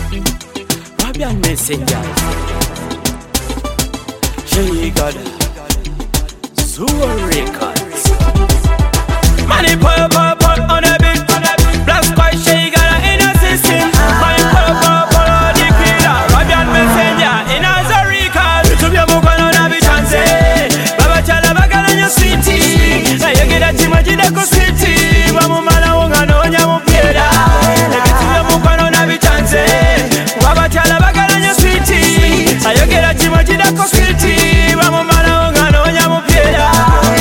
Fabian Messenger, Jay Gada, Zua Records. Money pull on a beat, black squad Jay Gada in a system. Money pull on the killer, Fabian Messenger in a Zua Records. To be a move on a beat and say, Baba Chala Bagana your city. Now you get a team of Jideko City. Wamumala Wongano Nyamupiera. To be a move on a beat and say, Baba Chala Bagana your city. Now you get a team of Jideko City. Wamumala Wongano Nyamupiera.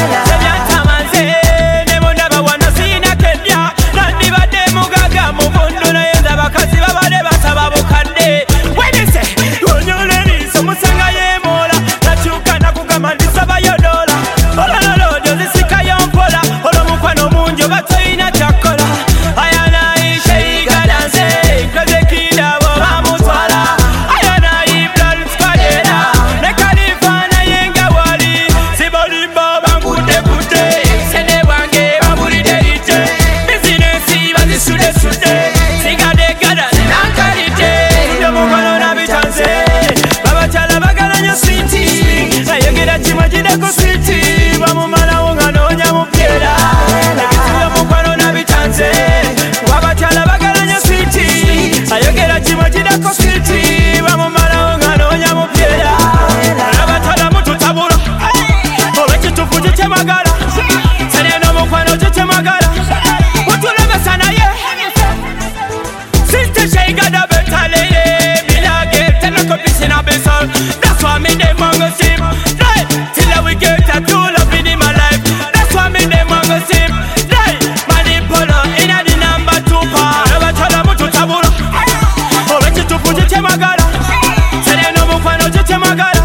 Jideko City, Wamumala Wongano Nyamupiera. Mukwano na bitanze, Wabachala Bagana City. Ayogera chimo Jideko City, Wamumala Wongano Nyamupiera. Rabatala mutu tabula, Olechi tufuji chemagala. Sereno mukwano chemagala. Utulebe sana ye. Sister Jay Gada betale, Milage, Telekopis in a besol. That's why me de mongo sim. We get a tool up in my life. That's why me dem a go sip. Die, manipula in a the number 2 part. Never tell them to tabula. Olechi tufuji chemagala. Sereno mukwano chemagala.